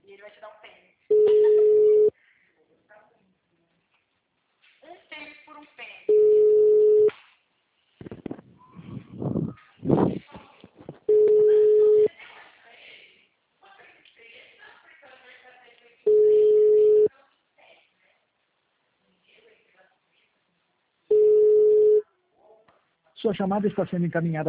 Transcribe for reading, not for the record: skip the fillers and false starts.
E ele vai te dar um pênis. Um pênis por um pênis. Sua chamada está sendo encaminhada